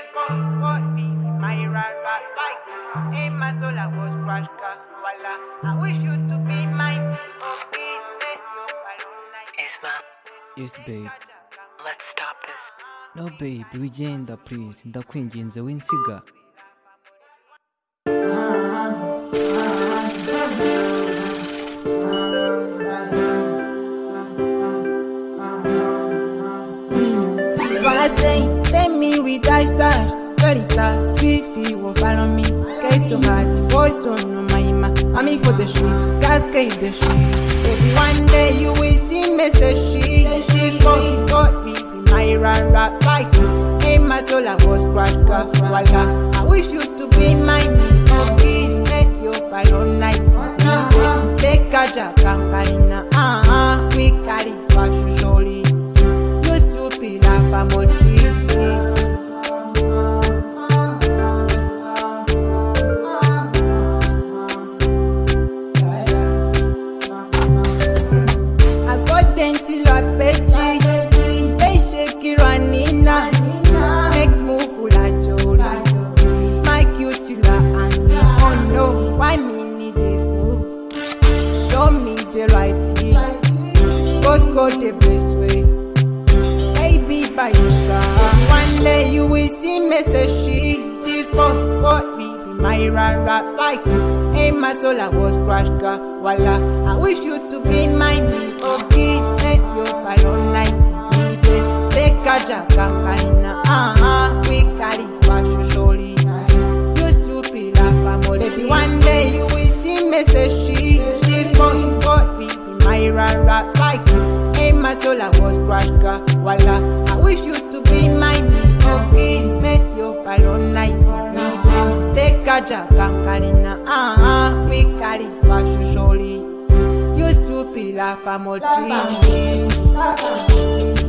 What me, my rara like in my soul I was crushed, voila. I wish you to be mine. Oh, please let your alone like Isma, Yes babe. let's stop this. No babe, wigenda please, ndakwinginze winsiga. First day, let me read I start. Very start, Fifi will follow me. Case so hard, voice on no my ima. I'm in for the street, cascade the street. Baby, one day you will see me say she's got me. My rap like you. In my soul I was crushed, voila. I wish you to be my me. Oh, please make your balloon night. Take a jack and kalina. We carry fashion surely. You stupid laugh a mochi. Go the best way, baby, by your side. One day you will see me say this what me be my rap like you. In my soul I was crushed, voila. I wish you to be my me. Oh, please let your balloon night. Take a jack and kaina. We carry fashion surely. You stupid laugh, baby. One day you will see me say this what me be my rap like you. In my soul I was crushed, voila. I wish you to be my me. Oh, please make your balloon night. Take a jack and kalina. We carry fashion surely. You stupid laugh, I'm